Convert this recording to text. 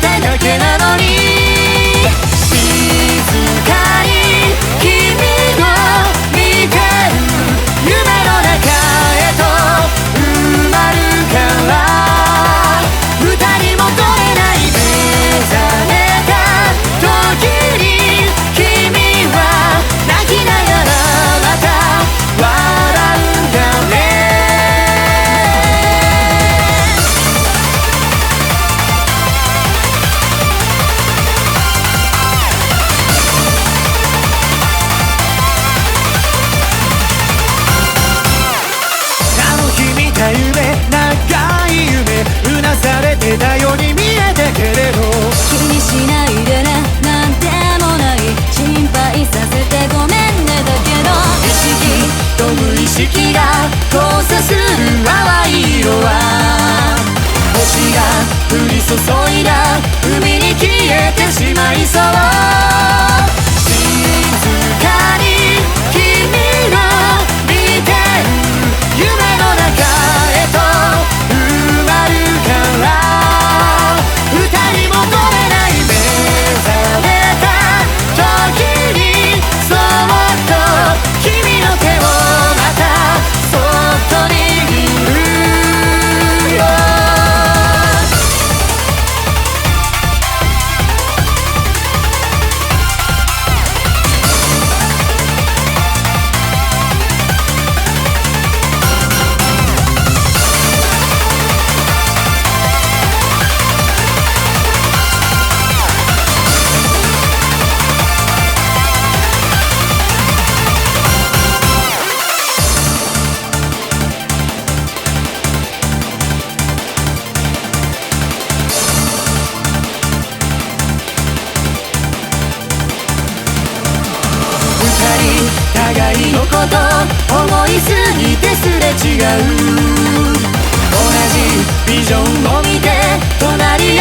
ただけなのに、静かに君を見てる夢の中へと埋まるから、二人戻れない目覚めた時に君は泣きながらまた笑うんだね。夢、長い夢、うなされてたように見えたけれど、 気にしないでね、なんでもない、心配させてごめんね。だけど意識と無意識が交差する淡い色は、星が降り注いだ海に消えてしまいそう。静かに君を見てる夢の中へと埋まるから、二人戻れない目覚めた時にそっと君の手をまたそっと握るよ。互いのこと思いすぎてすれ違う、同じビジョンを見て隣